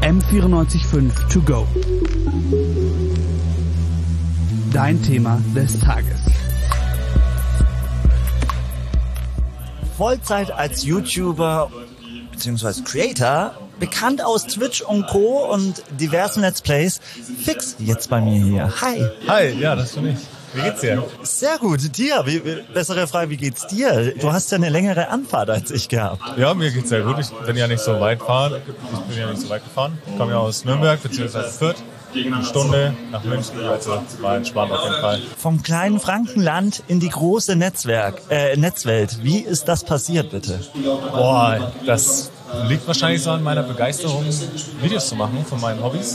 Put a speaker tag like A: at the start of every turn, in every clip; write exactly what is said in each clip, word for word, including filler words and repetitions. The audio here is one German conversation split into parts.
A: M vierundneunzig Komma fünf to go. Dein Thema des Tages.
B: Vollzeit als YouTuber bzw. Creator, bekannt aus Twitch und Co. und diversen Let's Plays. Fix jetzt bei mir hier. Hi.
C: Hi, ja, das bin ich. Wie geht's dir?
B: Sehr gut. Dir, wie, wie, bessere Frage, wie geht's dir? Du hast ja eine längere Anfahrt als ich gehabt.
C: Ja, mir geht's sehr gut. Ich bin ja nicht so weit fahren. Ich bin ja nicht so weit gefahren. Ich komme ja aus Nürnberg bzw. Fürth. Eine Stunde nach München, also war entspannt auf jeden Fall.
B: Vom kleinen Frankenland in die große Netzwerk, äh, Netzwelt. Wie ist das passiert, bitte?
C: Boah, das liegt wahrscheinlich so an meiner Begeisterung, Videos zu machen von meinen Hobbys.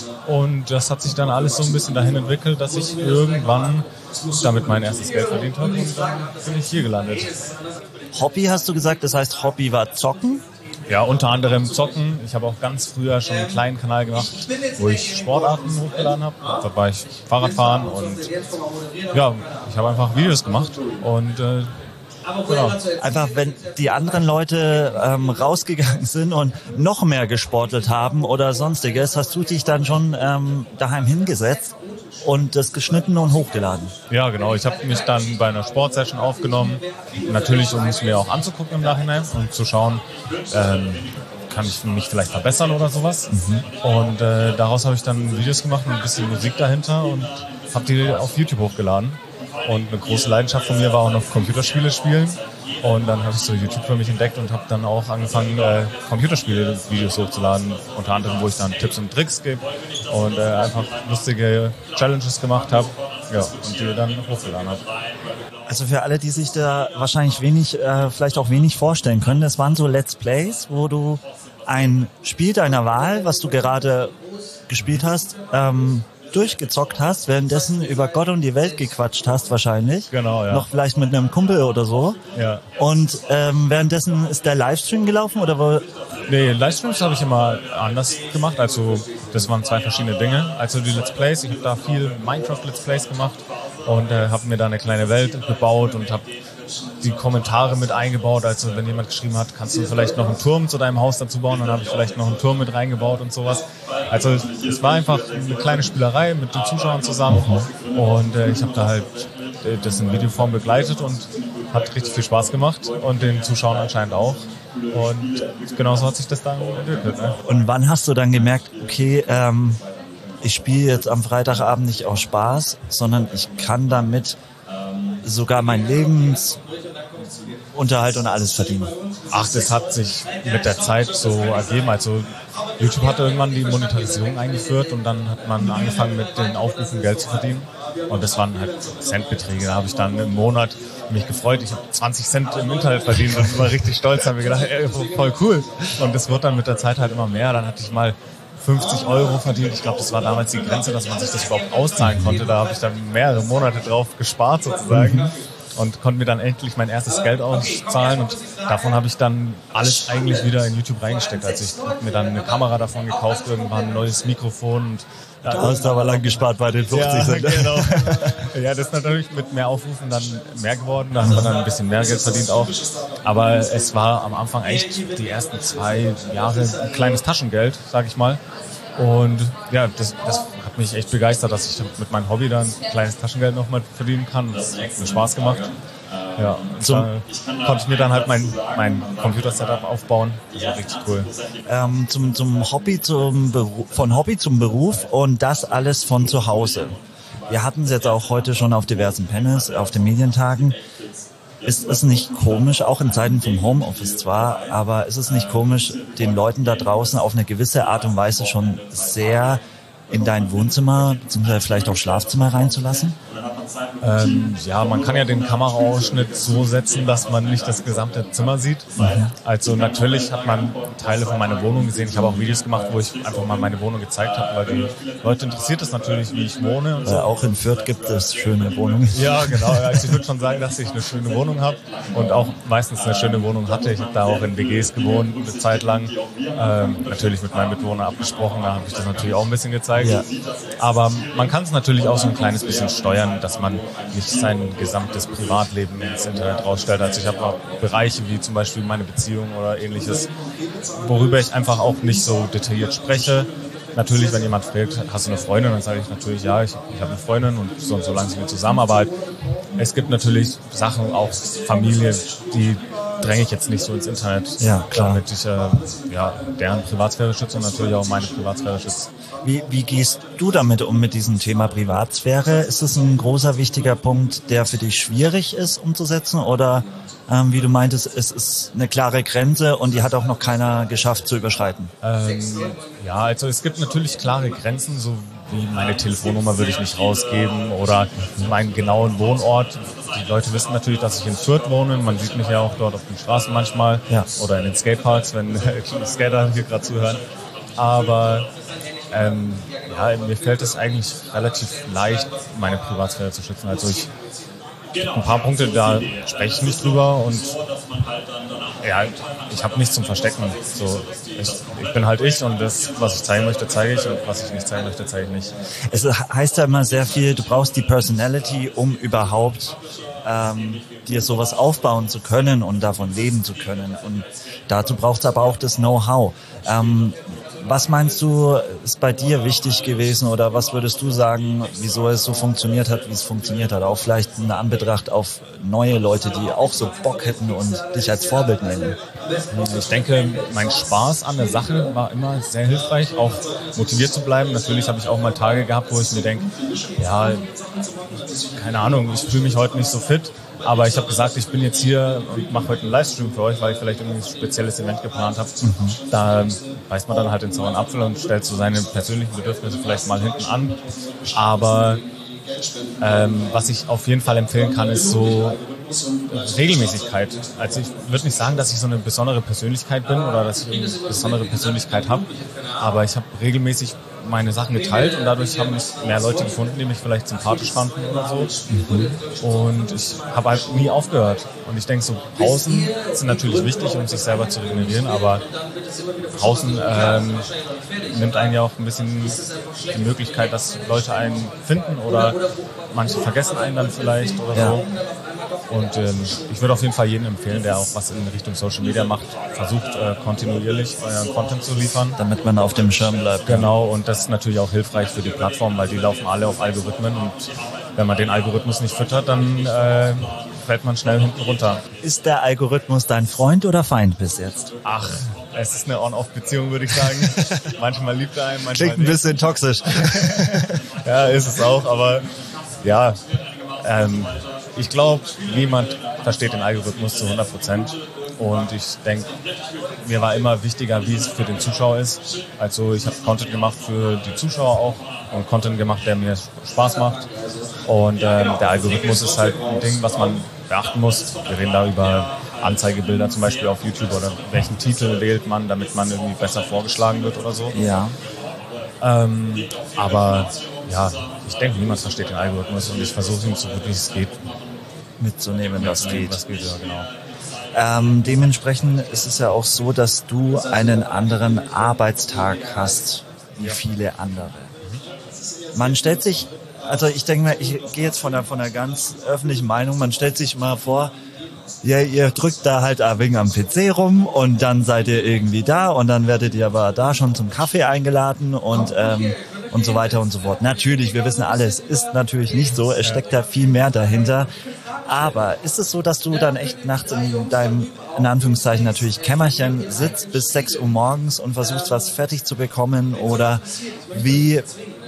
C: Und das hat sich dann alles so ein bisschen dahin entwickelt, dass ich irgendwann damit mein erstes Geld verdient habe. Und dann bin ich hier gelandet.
B: Hobby hast du gesagt, das heißt Hobby war Zocken?
C: Ja, unter anderem Zocken. Ich habe auch ganz früher schon einen kleinen Kanal gemacht, wo ich Sportarten hochgeladen habe. Da war ich Fahrradfahren und ja, ich habe einfach Videos gemacht und äh, genau.
B: Einfach, wenn die anderen Leute ähm, rausgegangen sind und noch mehr gesportelt haben oder sonstiges, hast du dich dann schon ähm, daheim hingesetzt und das geschnitten und hochgeladen?
C: Ja, genau. Ich habe mich dann bei einer Sportsession aufgenommen. Natürlich, um es mir auch anzugucken im Nachhinein und zu schauen, ähm, kann ich mich vielleicht verbessern oder sowas. Mhm. Und äh, daraus habe ich dann Videos gemacht und ein bisschen Musik dahinter und habe die auf YouTube hochgeladen. Und eine große Leidenschaft von mir war auch noch Computerspiele spielen. Und dann habe ich so YouTube für mich entdeckt und habe dann auch angefangen, äh, Computerspiele-Videos hochzuladen. Unter anderem, wo ich dann Tipps und Tricks gebe und äh, einfach lustige Challenges gemacht habe, ja, und die dann hochgeladen habe.
B: Also für alle, die sich da wahrscheinlich wenig, äh, vielleicht auch wenig vorstellen können, das waren so Let's Plays, wo du ein Spiel deiner Wahl, was du gerade gespielt hast, ähm, durchgezockt hast, währenddessen über Gott und die Welt gequatscht hast wahrscheinlich.
C: Genau, ja.
B: Noch vielleicht mit einem Kumpel oder so.
C: Ja.
B: Und ähm, währenddessen ist der Livestream gelaufen oder wo?
C: Nee, Livestreams habe ich immer anders gemacht. Also das waren zwei verschiedene Dinge. Also die Let's Plays, ich habe da viel Minecraft Let's Plays gemacht und äh, habe mir da eine kleine Welt gebaut und habe die Kommentare mit eingebaut. Also wenn jemand geschrieben hat, kannst du vielleicht noch einen Turm zu deinem Haus dazu bauen, dann habe ich vielleicht noch einen Turm mit reingebaut und sowas. Also es war einfach eine kleine Spielerei mit den Zuschauern zusammen und äh, ich habe da halt äh, das in Videoform begleitet und hat richtig viel Spaß gemacht und den Zuschauern anscheinend auch. Und genauso hat sich das dann entwickelt. Ne?
B: Und wann hast du dann gemerkt, okay, ähm, ich spiele jetzt am Freitagabend nicht aus Spaß, sondern ich kann damit sogar mein Lebensunterhalt und alles verdienen?
C: Ach, das hat sich mit der Zeit so ergeben. Also YouTube hat irgendwann die Monetarisierung eingeführt und dann hat man angefangen mit den Aufrufen Geld zu verdienen. Und das waren halt Centbeträge. Da habe ich dann im Monat mich gefreut. Ich habe zwanzig Cent im Internet verdient und war richtig stolz. Da habe ich gedacht, ey, voll cool. Und das wird dann mit der Zeit halt immer mehr. Dann hatte ich mal fünfzig Euro verdient. Ich glaube, das war damals die Grenze, dass man sich das überhaupt auszahlen konnte. Da habe ich dann mehrere Monate drauf gespart sozusagen. Mhm. Und konnte mir dann endlich mein erstes Geld auszahlen und davon habe ich dann alles eigentlich wieder in YouTube reingesteckt. Also ich habe mir dann eine Kamera davon gekauft, irgendwann ein neues Mikrofon. Und
B: da hast du aber lang gespart bei den fünfzig Cent.
C: Ja, genau. Ja, das ist natürlich mit mehr Aufrufen dann mehr geworden. Da hat man dann ein bisschen mehr Geld verdient auch. Aber es war am Anfang echt die ersten zwei Jahre ein kleines Taschengeld, sag ich mal. Und ja, das, das hat mich echt begeistert, dass ich mit meinem Hobby dann ein kleines Taschengeld noch mal verdienen kann. Das hat mir Spaß gemacht. Ja, und da konnte ich mir dann halt mein, mein Computer-Setup aufbauen. Das war richtig cool.
B: Ähm, zum, zum Hobby, zum Beruf, von Hobby zum Beruf und das alles von zu Hause. Wir hatten es jetzt auch heute schon auf diversen Panels, auf den Medientagen. Ist es nicht komisch, auch in Zeiten vom Homeoffice zwar, aber ist es nicht komisch, den Leuten da draußen auf eine gewisse Art und Weise schon sehr in dein Wohnzimmer bzw. vielleicht auch Schlafzimmer reinzulassen?
C: Ähm, ja, man kann ja den Kameraausschnitt so setzen, dass man nicht das gesamte Zimmer sieht. Mhm. Also natürlich hat man Teile von meiner Wohnung gesehen. Ich habe auch Videos gemacht, wo ich einfach mal meine Wohnung gezeigt habe, weil die Leute interessiert es natürlich, wie ich wohne. Und so.
B: Äh, auch in Fürth gibt es schöne Wohnungen.
C: Ja, genau. Also ich würde schon sagen, dass ich eine schöne Wohnung habe und auch meistens eine schöne Wohnung hatte. Ich habe da auch in W Gs gewohnt eine Zeit lang. Ähm, natürlich mit meinem Mitbewohner abgesprochen, da habe ich das natürlich auch ein bisschen gezeigt. Ja. Aber man kann es natürlich auch so ein kleines bisschen steuern, dass dass man nicht sein gesamtes Privatleben ins Internet rausstellt. Also ich habe auch Bereiche wie zum Beispiel meine Beziehung oder ähnliches, worüber ich einfach auch nicht so detailliert spreche. Natürlich, wenn jemand fragt, hast du eine Freundin, dann sage ich natürlich, ja, ich, ich habe eine Freundin und so und so lange sind wir zusammen. Aber halt, es gibt natürlich Sachen, auch Familie, die dränge ich jetzt nicht so ins Internet,
B: ja, klar.
C: damit ich äh, ja, deren Privatsphäre schütze und natürlich auch meine Privatsphäre schütze.
B: Wie, wie gehst du damit um mit diesem Thema Privatsphäre? Ist es ein großer, wichtiger Punkt, der für dich schwierig ist umzusetzen? Oder ähm, wie du meintest, es ist eine klare Grenze und die hat auch noch keiner geschafft zu überschreiten?
C: Ähm, ja, also es gibt natürlich klare Grenzen, so wie meine Telefonnummer würde ich nicht rausgeben oder meinen genauen Wohnort. Die Leute wissen natürlich, dass ich in Fürth wohne. Man sieht mich ja auch dort auf den Straßen manchmal, ja, oder in den Skateparks, wenn die Skater hier gerade zuhören. Aber ähm, ja, mir fällt es eigentlich relativ leicht, meine Privatsphäre zu schützen. Also ich ein paar Punkte, da spreche ich nicht drüber und ja, ich habe nichts zum Verstecken. So, ich, ich bin halt ich und das, was ich zeigen möchte, zeige ich und was ich nicht zeigen möchte, zeige ich nicht.
B: Es heißt ja immer sehr viel, du brauchst die Personality, um überhaupt ähm, dir sowas aufbauen zu können und davon leben zu können. Und dazu braucht es aber auch das Know-how. Ähm, Was meinst du, ist bei dir wichtig gewesen oder was würdest du sagen, wieso es so funktioniert hat, wie es funktioniert hat? Auch vielleicht in Anbetracht auf neue Leute, die auch so Bock hätten und dich als Vorbild nennen.
C: Ich denke, mein Spaß an der Sache war immer sehr hilfreich, auch motiviert zu bleiben. Natürlich habe ich auch mal Tage gehabt, wo ich mir denke, ja, keine Ahnung, ich fühle mich heute nicht so fit. Aber ich habe gesagt, ich bin jetzt hier und mache heute einen Livestream für euch, weil ich vielleicht irgendwie ein spezielles Event geplant habe. Mhm. Da beißt man dann halt den sauren Apfel und stellt so seine persönlichen Bedürfnisse vielleicht mal hinten an. Aber ähm, was ich auf jeden Fall empfehlen kann, ist so Regelmäßigkeit. Also ich würde nicht sagen, dass ich so eine besondere Persönlichkeit bin oder dass ich eine besondere Persönlichkeit habe, aber ich habe regelmäßig meine Sachen geteilt und dadurch haben mich mehr Leute gefunden, die mich vielleicht sympathisch fanden oder so. Mhm. Und ich habe halt nie aufgehört. Und ich denke, so Pausen sind natürlich wichtig, um sich selber zu regenerieren, aber Pausen ähm, nimmt einen ja auch ein bisschen die Möglichkeit, dass Leute einen finden oder manche vergessen einen dann vielleicht oder
B: ja.
C: so. Und ähm, ich würde auf jeden Fall jedem empfehlen, der auch was in Richtung Social Media macht, versucht äh, kontinuierlich euren Content zu liefern.
B: Damit man auf dem Schirm bleibt.
C: Genau, und das ist natürlich auch hilfreich für die Plattform, weil die laufen alle auf Algorithmen und wenn man den Algorithmus nicht füttert, dann äh, fällt man schnell hinten runter.
B: Ist der Algorithmus dein Freund oder Feind bis jetzt?
C: Ach, es ist eine On-Off-Beziehung, würde ich sagen. Manchmal liebt er einen, manchmal
B: Klingt ein
C: nicht.
B: bisschen toxisch.
C: Ja, ist es auch, aber ja, ähm, ich glaube, niemand versteht den Algorithmus zu hundert Prozent. Und ich denke, mir war immer wichtiger, wie es für den Zuschauer ist. Also ich habe Content gemacht für die Zuschauer auch und Content gemacht, der mir Spaß macht. Und ähm, der Algorithmus ist halt ein Ding, was man beachten muss. Wir reden da über Anzeigebilder zum Beispiel auf YouTube oder welchen Titel wählt man, damit man irgendwie besser vorgeschlagen wird oder so.
B: Ja.
C: Ähm, aber ja, ich denke, niemand versteht den Algorithmus und ich versuche ihn so gut wie es geht
B: mitzunehmen, was geht.
C: Was geht, ja, genau.
B: Ähm, dementsprechend ist es ja auch so, dass du einen anderen Arbeitstag hast wie viele andere. Man stellt sich, also ich denke mal, ich gehe jetzt von der, von der ganz öffentlichen Meinung, man stellt sich mal vor, ja, ihr drückt da halt ein wenig am P C rum und dann seid ihr irgendwie da und dann werdet ihr aber da schon zum Kaffee eingeladen und ähm, und so weiter und so fort. Natürlich, wir wissen alles, ist natürlich nicht so, es steckt da viel mehr dahinter. Aber ist es so, dass du dann echt nachts in deinem, in Anführungszeichen natürlich Kämmerchen sitzt bis sechs Uhr morgens und versuchst, was fertig zu bekommen? Oder wie,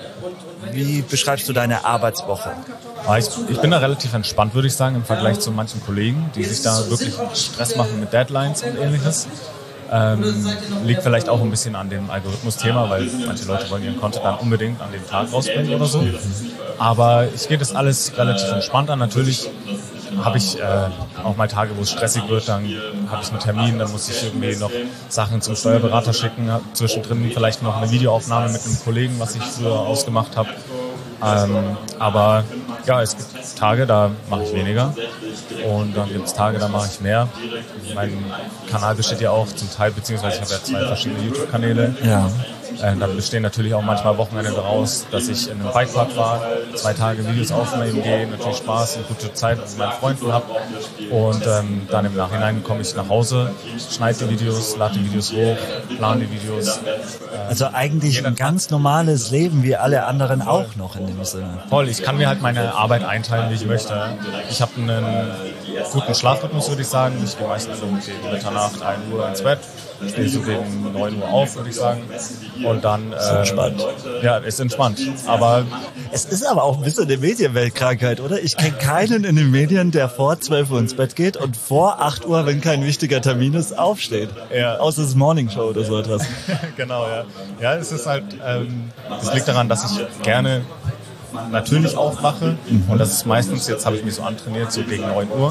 B: wie beschreibst du deine Arbeitswoche?
C: Ich, ich bin da relativ entspannt, würde ich sagen, im Vergleich zu manchen Kollegen, die sich da wirklich Stress machen mit Deadlines und ähnliches. Ähm, liegt vielleicht auch ein bisschen an dem Algorithmus-Thema, weil manche Leute wollen ihren Content dann unbedingt an dem Tag rausbringen oder so. Aber ich gehe das alles relativ entspannt an. Natürlich habe ich äh, auch mal Tage, wo es stressig wird, dann habe ich einen Termin, dann muss ich irgendwie noch Sachen zum Steuerberater schicken, zwischendrin vielleicht noch eine Videoaufnahme mit einem Kollegen, was ich früher ausgemacht habe. Ähm, aber Ja, es gibt Tage, da mache ich weniger und dann gibt es Tage, da mache ich mehr. Mein Kanal besteht ja auch zum Teil, beziehungsweise ich habe ja zwei verschiedene YouTube-Kanäle.
B: Ja.
C: Äh, dann bestehen natürlich auch manchmal Wochenende daraus, dass ich in einem Bikepark war, zwei Tage Videos aufnehmen gehe, natürlich Spaß und gute Zeit mit meinen Freunden habe. Und ähm, dann im Nachhinein komme ich nach Hause, schneide die Videos, lade die Videos hoch, plane die Videos. Äh,
B: Also eigentlich ein ganz normales Leben wie alle anderen auch noch in dem Sinne.
C: Voll, ich kann mir halt meine Arbeit einteilen, wie ich möchte. Ich habe einen guten Schlafrhythmus, würde ich sagen. Ich gehe meistens um gegen Mitternacht, ein Uhr ins Bett. Ich stehe so gegen neun Uhr auf, würde ich sagen. Und dann...
B: Ist entspannt.
C: Äh, ja, ist entspannt. Aber
B: es ist aber auch ein bisschen eine Medienweltkrankheit, oder? Ich kenne keinen in den Medien, der vor zwölf Uhr ins Bett geht und vor acht Uhr, wenn kein wichtiger Termin ist, aufsteht.
C: Ja.
B: Außer das Morning Show oder so etwas.
C: Genau, ja. Ja, es ist halt... Ähm, das liegt daran, dass ich gerne... natürlich aufwache und das ist meistens, jetzt habe ich mich so antrainiert, so gegen neun Uhr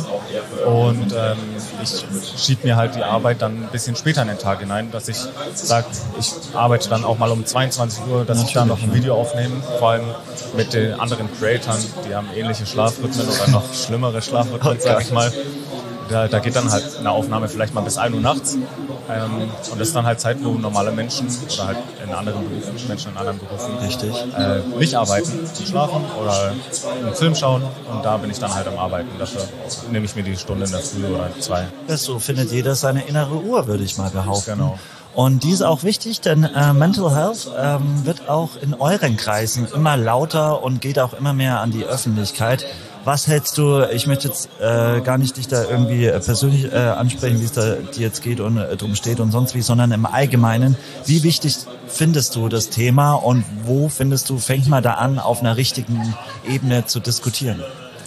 C: und ähm, ich schiebe mir halt die Arbeit dann ein bisschen später in den Tag hinein, dass ich sage, ich arbeite dann auch mal um zweiundzwanzig Uhr, dass ich da noch ein Video aufnehme, vor allem mit den anderen Creatoren, die haben ähnliche Schlafrhythmen oder noch schlimmere Schlafrhythmen, sage ich mal. Da, da geht dann halt eine Aufnahme vielleicht mal bis ein Uhr nachts. Ähm, und das ist dann halt Zeit, wo normale Menschen oder halt in anderen Berufen, Menschen in anderen Berufen
B: Richtig.
C: Äh, nicht arbeiten, schlafen oder einen Film schauen. Und da bin ich dann halt am Arbeiten. Dafür nehme ich mir die Stunde in der Früh oder zwei.
B: So findet jeder seine innere Uhr, würde ich mal behaupten.
C: Genau.
B: Und die ist auch wichtig, denn äh, Mental Health ähm, wird auch in euren Kreisen immer lauter und geht auch immer mehr an die Öffentlichkeit. Was hältst du, ich möchte jetzt äh, gar nicht dich da irgendwie äh, persönlich äh, ansprechen, wie es da dir jetzt geht und äh, drum steht und sonst wie, sondern im Allgemeinen, wie wichtig findest du das Thema und wo findest du, fängt man da an, auf einer richtigen Ebene zu diskutieren?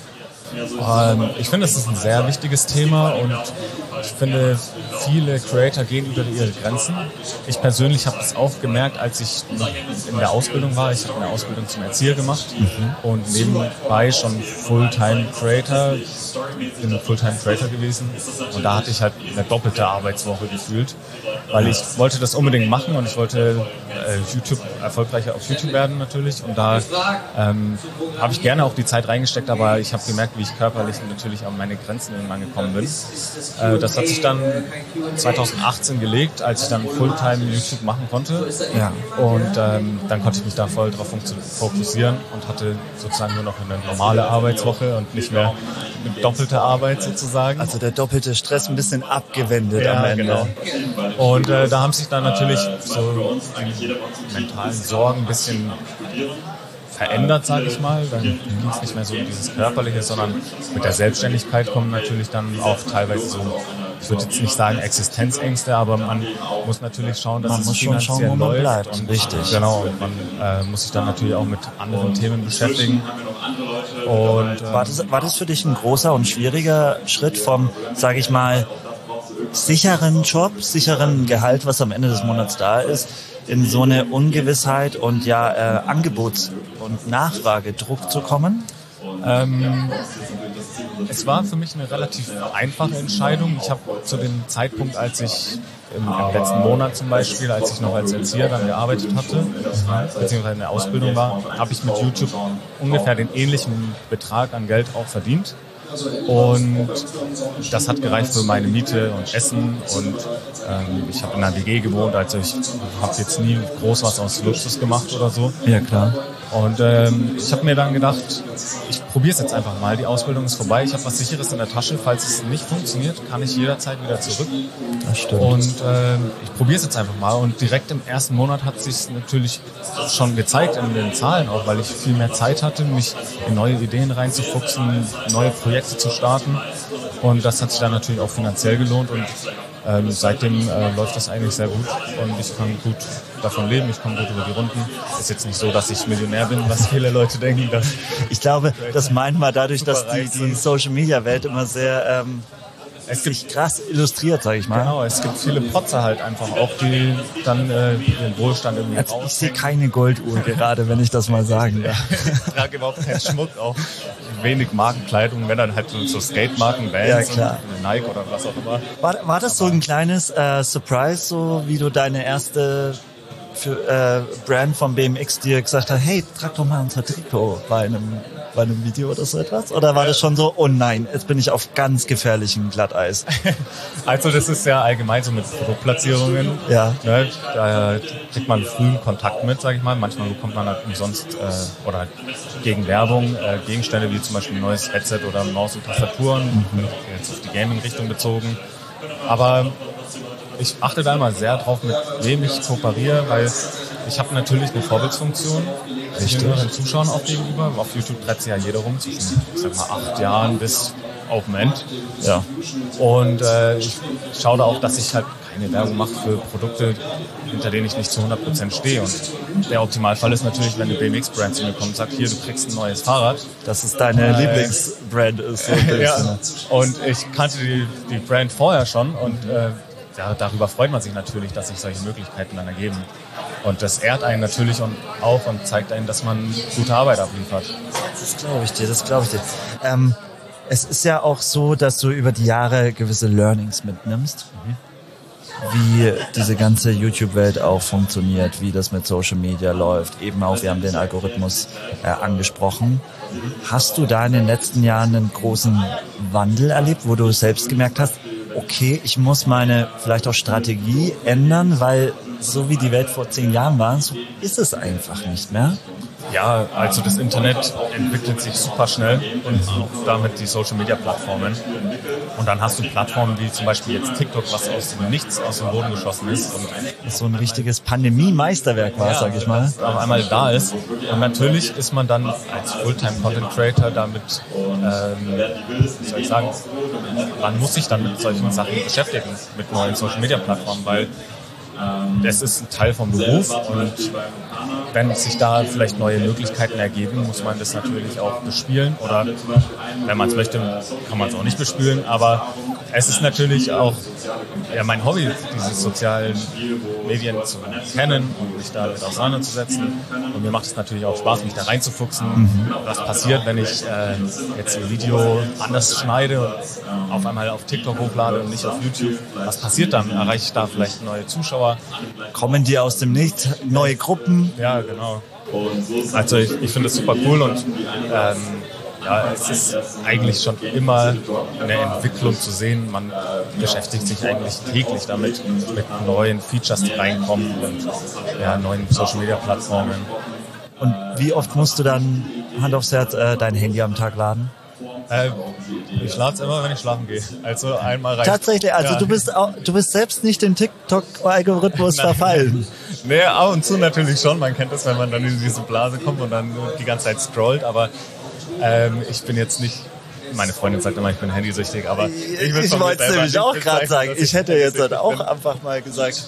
C: Ähm, ich finde, es ist ein sehr wichtiges Thema und ich finde, viele Creator gehen über ihre Grenzen. Ich persönlich habe das auch gemerkt, als ich noch in der Ausbildung war. Ich habe eine Ausbildung zum Erzieher gemacht mhm. und nebenbei schon Fulltime-Creator, bin Fulltime-Creator gewesen und da hatte ich halt eine doppelte Arbeitswoche gefühlt, weil ich wollte das unbedingt machen und ich wollte äh, YouTube erfolgreicher auf YouTube werden natürlich und da ähm, habe ich gerne auch die Zeit reingesteckt, aber ich habe gemerkt, wie ich körperlich natürlich an meine Grenzen irgendwann gekommen bin. Äh, das hat sich dann zwanzig achtzehn gelegt, als ich dann Fulltime YouTube machen konnte.
B: Ja.
C: Und ähm, dann konnte ich mich da voll drauf fokussieren und hatte sozusagen nur noch eine normale Arbeitswoche und nicht mehr eine doppelte Arbeit sozusagen.
B: Also der doppelte Stress ein bisschen abgewendet
C: ja,
B: am Ende.
C: Genau. Und äh, da haben sich dann natürlich so die mentalen Sorgen ein bisschen verändert, sage ich mal. Dann ging es nicht mehr so um dieses Körperliche, sondern mit der Selbstständigkeit kommen natürlich dann auch teilweise so, ich würde jetzt nicht sagen Existenzängste, aber man muss natürlich schauen, dass
B: man
C: es
B: muss schon
C: finanziell
B: schauen, wo man
C: läuft.
B: bleibt.
C: Und,
B: richtig.
C: Genau, und man äh, muss sich dann natürlich auch mit anderen Themen beschäftigen. Und, ähm,
B: war, das, war das für dich ein großer und schwieriger Schritt vom, sage ich mal, sicheren Job, sicheren Gehalt, was am Ende des Monats da ist, in so eine Ungewissheit und ja äh, Angebots- und Nachfragedruck zu kommen?
C: Ähm, es war für mich eine relativ einfache Entscheidung. Ich habe zu dem Zeitpunkt, als ich im, im letzten Monat zum Beispiel, als ich noch als Erzieher dann gearbeitet hatte, beziehungsweise in der Ausbildung war, habe ich mit YouTube ungefähr den ähnlichen Betrag an Geld auch verdient. Und das hat gereicht für meine Miete und Essen und ähm, ich habe in einer W G gewohnt, also ich habe jetzt nie groß was aus Luxus gemacht oder so.
B: Ja, klar.
C: Und ähm, ich habe mir dann gedacht, ich probiere es jetzt einfach mal. Die Ausbildung ist vorbei, ich habe was Sicheres in der Tasche. Falls es nicht funktioniert, kann ich jederzeit wieder zurück.
B: Das stimmt.
C: Und ähm, ich probiere es jetzt einfach mal. Und direkt im ersten Monat hat es sich natürlich schon gezeigt in den Zahlen auch, weil ich viel mehr Zeit hatte, mich in neue Ideen reinzufuchsen, neue Projekte zu starten. Und das hat sich dann natürlich auch finanziell gelohnt und ähm, seitdem äh, läuft das eigentlich sehr gut und ich kann gut davon leben, ich komme gut über die Runden. Ist jetzt nicht so, dass ich Millionär bin, was viele Leute denken. Dass
B: ich glaube, das meint man dadurch, dass die,
C: reich
B: die
C: sind.
B: Social-Media-Welt immer sehr ähm, es gibt krass illustriert, sage ich mal.
C: Genau, es gibt viele Protzer halt einfach auch, die dann äh, den Wohlstand irgendwie
B: also
C: raus.
B: Ich sehe keine Golduhr gerade, wenn ich das mal sagen darf.
C: Ich trage überhaupt keinen Schmuck, auch wenig Markenkleidung, wenn dann halt so Skate-Marken, Vans,
B: Ja, klar.
C: und Nike oder was auch immer.
B: War, war das so ein kleines äh, Surprise, so wie du deine erste für, äh, Brand von B M X dir gesagt hast, hey, trag doch mal unser Trikot bei einem bei einem Video oder so etwas? Oder war das schon so, oh nein, jetzt bin ich auf ganz gefährlichem Glatteis?
C: Also das ist ja allgemein so mit Produktplatzierungen.
B: Ja.
C: Ne, da kriegt man frühen Kontakt mit, sage ich mal. Manchmal bekommt man halt umsonst äh, oder gegen Werbung äh, Gegenstände wie zum Beispiel ein neues Headset oder Maus und Tastaturen, mhm. jetzt auf die Gaming-Richtung bezogen. Aber ich achte da immer sehr drauf, mit wem ich kooperiere, weil ich habe natürlich eine Vorbildsfunktion den Zuschauern auch gegenüber. Auf YouTube treibt sich ja jeder rum, zwischen, ich sag mal, acht Jahren bis Open End. Ja. Und äh, ich schaue da auch, dass ich halt keine Werbung mache für Produkte, hinter denen ich nicht zu hundert Prozent stehe. Und der Optimalfall ist natürlich, wenn eine B M X-Brand zu mir kommt und sagt, hier, du kriegst ein neues Fahrrad.
B: Dass es deine äh, Lieblingsbrand ist. So
C: ja. Und ich kannte die, die Brand vorher schon und äh, ja, darüber freut man sich natürlich, dass sich solche Möglichkeiten dann ergeben. Und das ehrt einen natürlich auch und zeigt einen, dass man gute Arbeit abliefert.
B: Das glaube ich dir, das glaube ich dir. Ähm, es ist ja auch so, dass du über die Jahre gewisse Learnings mitnimmst, mhm. wie diese ganze YouTube-Welt auch funktioniert, wie das mit Social Media läuft. Eben auch, wir haben den Algorithmus äh, angesprochen. Hast du da in den letzten Jahren einen großen Wandel erlebt, wo du selbst gemerkt hast, okay, ich muss meine vielleicht auch Strategie ändern, weil so wie die Welt vor zehn Jahren war, so ist es einfach nicht mehr?
C: Ja, also das Internet entwickelt sich super schnell und auch damit die Social-Media-Plattformen. Und dann hast du Plattformen wie zum Beispiel jetzt TikTok, was aus dem Nichts aus dem Boden geschossen ist. Und
B: das so ein richtiges Pandemie-Meisterwerk war, ja, sag ich mal.
C: Auf einmal da ist. Und natürlich ist man dann als Fulltime-Content-Creator damit, ähm, wie soll ich sagen, man muss sich dann mit solchen Sachen beschäftigen, mit neuen Social-Media-Plattformen, weil das ist ein Teil vom Beruf und wenn sich da vielleicht neue Möglichkeiten ergeben, muss man das natürlich auch bespielen oder wenn man es möchte, kann man es auch nicht bespielen, aber es ist natürlich auch ja, mein Hobby, diese sozialen Medien zu kennen und mich damit auseinanderzusetzen und mir macht es natürlich auch Spaß, mich da reinzufuchsen. Mhm. Was passiert, wenn ich äh, jetzt ein Video anders schneide und auf einmal auf TikTok hochlade und nicht auf YouTube? Was passiert dann? Erreiche ich da vielleicht neue Zuschauer?
B: Kommen die aus dem Nichts, neue Gruppen?
C: Ja, genau. Also ich, ich finde es super cool und ähm, ja, es ist eigentlich schon immer eine Entwicklung zu sehen. Man beschäftigt sich eigentlich täglich damit, mit neuen Features, die reinkommen und ja, neuen Social-Media-Plattformen.
B: Und wie oft musst du dann, Hand aufs Herz, äh, dein Handy am Tag laden?
C: Äh, ich lade es immer, wenn ich schlafen gehe. Also einmal rein.
B: Tatsächlich, also ja. du bist auch, du bist selbst nicht dem TikTok-Algorithmus verfallen.
C: Nee, ab und zu natürlich schon. Man kennt das, wenn man dann in diese Blase kommt und dann die ganze Zeit scrollt. Aber ähm, ich bin jetzt nicht... Meine Freundin sagt immer, ich bin handysüchtig, aber ich,
B: ich wollte es nämlich auch gerade sagen. Ich hätte jetzt halt auch bin. einfach mal gesagt,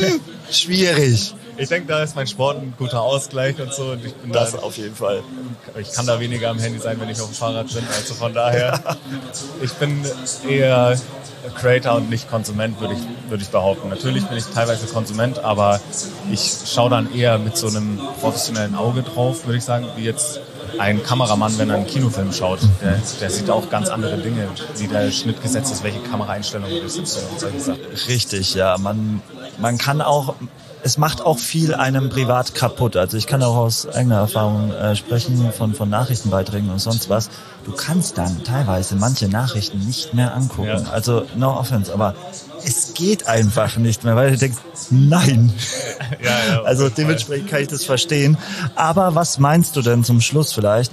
B: schwierig.
C: Ich denke, da ist mein Sport ein guter Ausgleich und so. Und ich bin
B: das
C: da,
B: auf jeden Fall.
C: Ich kann da weniger am Handy sein, wenn ich auf dem Fahrrad bin. Also von daher, ich bin eher Creator und nicht Konsument, würde ich, würde ich behaupten. Natürlich bin ich teilweise Konsument, aber ich schaue dann eher mit so einem professionellen Auge drauf, würde ich sagen, wie jetzt ein Kameramann, wenn er einen Kinofilm schaut. Der, der sieht auch ganz andere Dinge, wie der Schnitt gesetzt ist, welche Kameraeinstellungen du sitzt und solche Sachen.
B: Richtig, ja. Man, man kann auch... Es macht auch viel einem privat kaputt. Also ich kann auch aus eigener Erfahrung äh, sprechen von, von Nachrichtenbeiträgen und sonst was. Du kannst dann teilweise manche Nachrichten nicht mehr angucken. Ja. Also no offense, aber es geht einfach nicht mehr, weil du denkst, nein. Ja, ja, also dementsprechend kann ich das verstehen. Aber was meinst du denn zum Schluss vielleicht,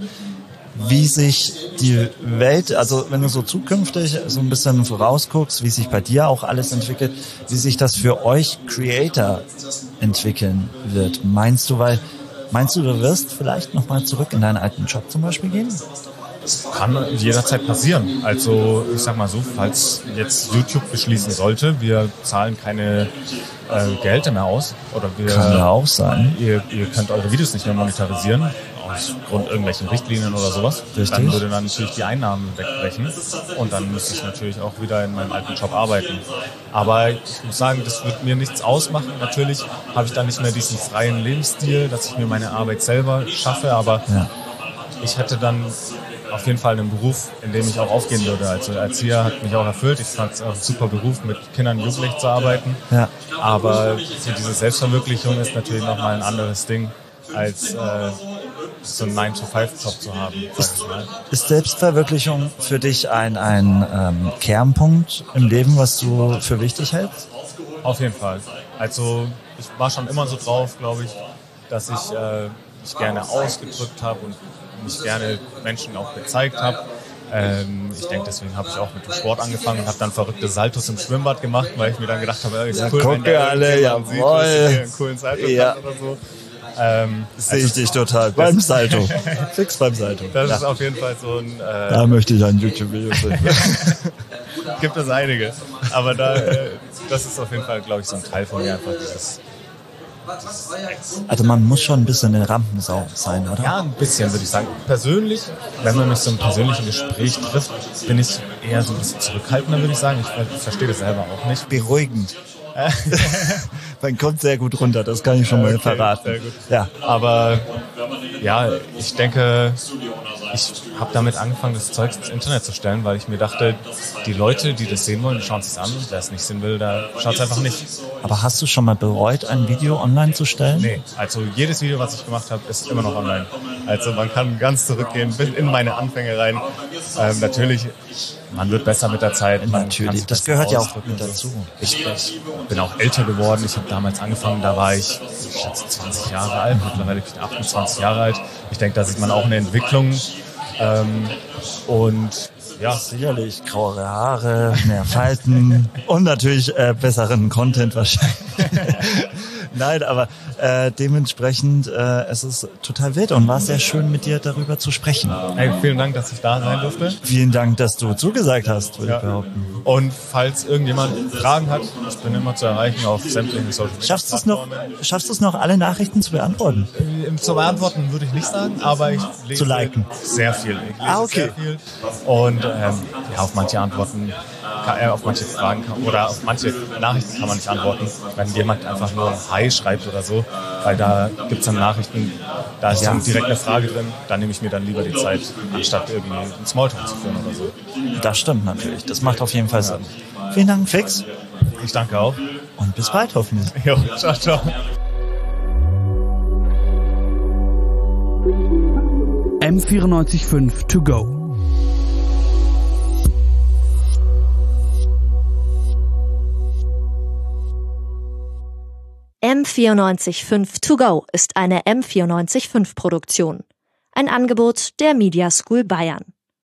B: wie sich die Welt, also wenn du so zukünftig so ein bisschen vorausguckst, wie sich bei dir auch alles entwickelt, wie sich das für euch Creator entwickeln wird? Meinst du, weil, meinst du, du wirst vielleicht nochmal zurück in deinen alten Job zum Beispiel gehen?
C: Das kann jederzeit passieren. Also ich sag mal so, falls jetzt YouTube beschließen sollte, wir zahlen keine äh, Gelder mehr aus, oder wir,
B: kann ja auch sein.
C: Ihr, ihr könnt eure Videos nicht mehr monetarisieren, aus Grund irgendwelchen Richtlinien oder sowas.
B: Richtig.
C: Dann würde dann natürlich die Einnahmen wegbrechen und dann müsste ich natürlich auch wieder in meinem alten Job arbeiten. Aber ich muss sagen, das wird mir nichts ausmachen. Natürlich habe ich dann nicht mehr diesen freien Lebensstil, dass ich mir meine Arbeit selber schaffe, aber ja. ich hätte dann auf jeden Fall einen Beruf, in dem ich auch aufgehen würde. Also Erzieher hat mich auch erfüllt. Ich fand es auch ein super Beruf, mit Kindern und Jugendlichen zu arbeiten. Ja. Aber so diese Selbstverwirklichung ist natürlich nochmal ein anderes Ding als äh, so einen nine to five Job zu haben.
B: Ist, ist Selbstverwirklichung für dich ein, ein ähm, Kernpunkt im Leben, was du für wichtig hältst?
C: Auf jeden Fall. Also ich war schon immer so drauf, glaube ich, dass ich äh, mich gerne ausgedrückt habe und mich gerne Menschen auch gezeigt habe. Ähm, ich denke, deswegen habe ich auch mit dem Sport angefangen und habe dann verrückte Saltos im Schwimmbad gemacht, weil ich mir dann gedacht habe, ist
B: ja,
C: cool,
B: guck
C: wenn der
B: alle, jawohl.
C: sieht, dass ich hier einen coolen Salto
B: ja.
C: kann oder so. Ähm,
B: das sehe ich dich total. Beim Salto. Fix beim Salto.
C: Das
B: ja.
C: ist auf jeden Fall so ein... Äh,
B: da möchte ich ein YouTube-Video sehen.
C: Gibt es einige. Aber da, äh, das ist auf jeden Fall, glaube ich, so ein Teil von mir einfach dieses...
B: Also man muss schon ein bisschen eine Rampensau sein, oder?
C: Ja, ein bisschen, würde ich sagen. Persönlich, wenn man mich so im persönlichen Gespräch trifft, bin ich eher so ein bisschen zurückhaltender, würde ich sagen. Ich verstehe das selber auch nicht.
B: Beruhigend. Man kommt sehr gut runter, das kann ich schon mal okay, verraten.
C: Sehr gut.
B: Ja.
C: Aber ja, ich denke, ich habe damit angefangen, das Zeug ins Internet zu stellen, weil ich mir dachte, die Leute, die das sehen wollen, schauen es sich an. Wer es nicht sehen will, da schaut es einfach nicht.
B: Aber hast du schon mal bereut, ein Video online zu stellen?
C: Nee, also jedes Video, was ich gemacht habe, ist immer noch online. Also man kann ganz zurückgehen, bis in meine Anfänge rein. Ähm, natürlich, man wird besser mit der Zeit. Man
B: natürlich, das gehört ja auch mit dazu.
C: Ich, ich bin auch älter geworden. Ich habe damals angefangen, da war ich, ich schätze, zwanzig Jahre alt. Mittlerweile bin ich achtundzwanzig Jahre alt. Ich denke, da sieht man auch eine Entwicklung. Ähm, und ja,
B: sicherlich grauere Haare, mehr Falten und natürlich äh, besseren Content wahrscheinlich. Nein, aber äh, dementsprechend, äh, es ist total wild und war sehr schön, mit dir darüber zu sprechen.
C: Hey, vielen Dank, dass ich da sein durfte.
B: Vielen Dank, dass du zugesagt hast, würde
C: ja.
B: ich behaupten.
C: Und falls irgendjemand Fragen hat, ich bin immer zu erreichen auf sämtlichen Social Media.
B: Schaffst du es noch, schaffst du es noch, alle Nachrichten zu beantworten?
C: Äh, zu beantworten würde ich nicht sagen, aber ich lese
B: zu liken.
C: sehr viel. Ich lese
B: ah, okay.
C: sehr viel. Und ähm, ja, auf manche Antworten, kann, äh, auf manche Fragen kann, oder auf manche Nachrichten kann man nicht antworten, wenn jemand einfach nur Hi schreibt oder so, weil da gibt es dann Nachrichten, da ist ja. dann direkt eine Frage drin, da nehme ich mir dann lieber die Zeit, anstatt irgendwie einen Smalltalk zu führen oder so.
B: Das stimmt natürlich, das macht auf jeden Fall Sinn. Vielen Dank, Fix.
C: Ich danke auch.
B: Und bis bald hoffentlich.
C: Jo, ciao, ciao.
A: M vierundneunzig Komma fünf to go.
D: M vierundneunzig Komma fünf to go ist eine M vierundneunzig Komma fünf Produktion. Ein Angebot der Media School Bayern.